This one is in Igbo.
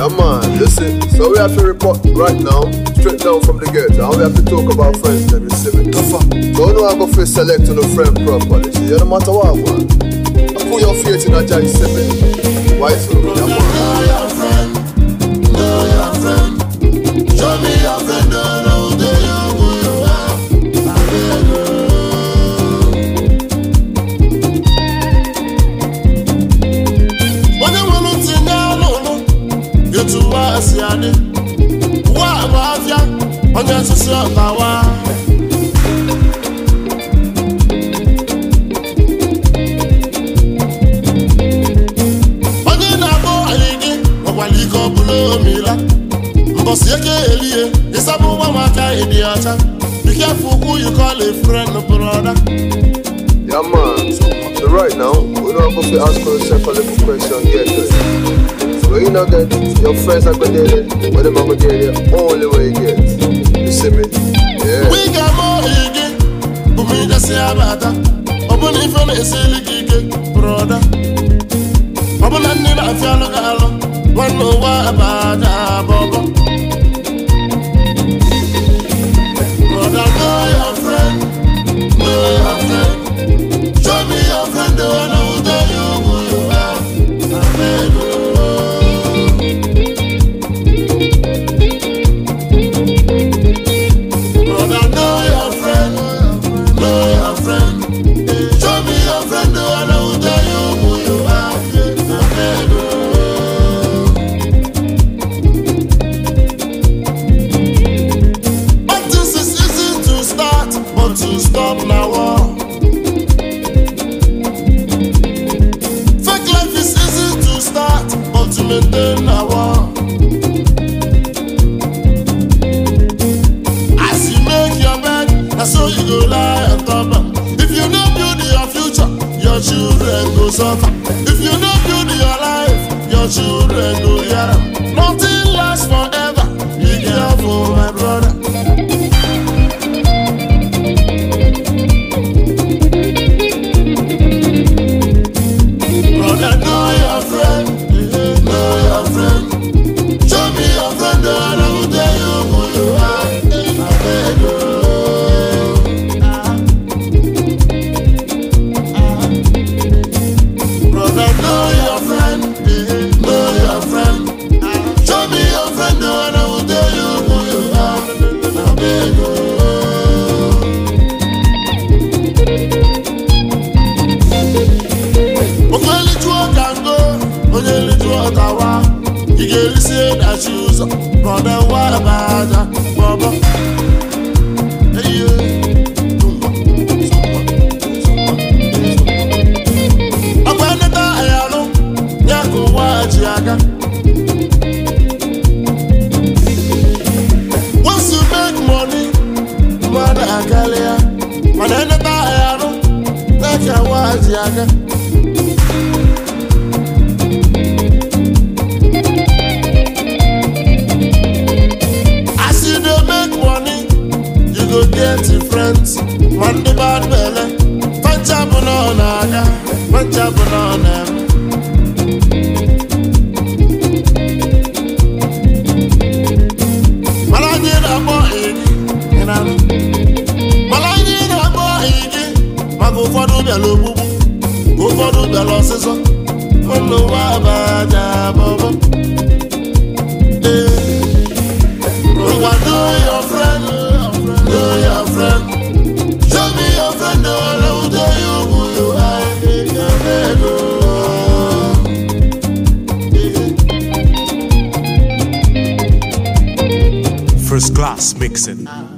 Yeah man, listen, so we have to report right now, straight down from the gate, and we have to talk about friends them, you see me? So no I go for select on the friend properly, see, you no matter what man. I put your faith in a Jai 7. Why so? Yeah man. Know your friend, show me your friend, don't know who you are. When you want to know, you to us, Yanni. What about ya? On your sister, power. Be careful who you call a friend, brother. Yeah man, so right now, we don't go to ask yourself a little question yet. So you know that your friends are going to get it, but them are going to get it only way you get. You see me? Yeah. We got more again, but we just say about that. Open if you're a silly gig, brother. Open and need a fellow, one know what about that, Bobo. Know your friend, show me your friend, the one who tell you who you are. Brother, know your friend, show me your friend, the one who tell you who you are. To stop now. Fake life is easy to start, but to maintain now. As you make your bed, that's so you go lie on top. If you don't build your future, your children go suffer. If you don't build your life, your children go hear. Nothing lasts forever. Be careful, my brother. You get to see that shoes, brother. What about that, Baba? Hey, I'm going to die. I go watch Yaga. Once you make money, mother Akalia, but then the die. I can watch Yaga. Get your friends, one the bad belly, Pancha Banana, Pancha Banana. Malagina boy, and I'm Malagina boy, Mago for the lobo, go for the losses. Oh, no, Baba. What do your friend? Know your friend, show me your friend, I will tell you who you are. First class mixing.